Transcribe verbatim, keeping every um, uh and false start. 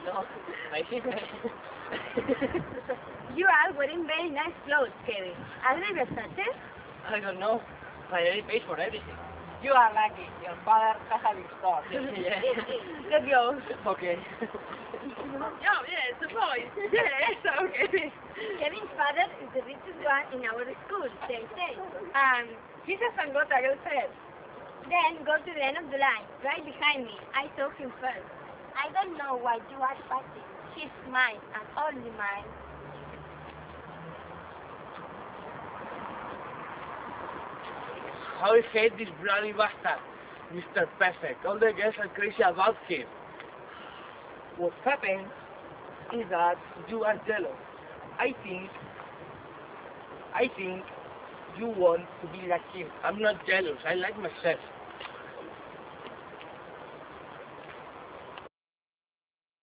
No, my sister. You are wearing very nice clothes, Kevin. Are they Versace? I don't know. My daddy pays for everything. You are lucky. Your father has a big store. Yeah. Let's go. Okay. Oh, yes, the boy. Yes, okay. Kevin's father is the richest one in our school, they say. And he hasn't got a girlfriend. Then go to the end of the line, right behind me. I saw him first. I don't know why you are fighting. She's mine and only mine. How I hate this bloody bastard, Mister Perfect. All the girls are crazy about him. What happened is that you are jealous. I think, I think you want to be like him. I'm not jealous. I like myself.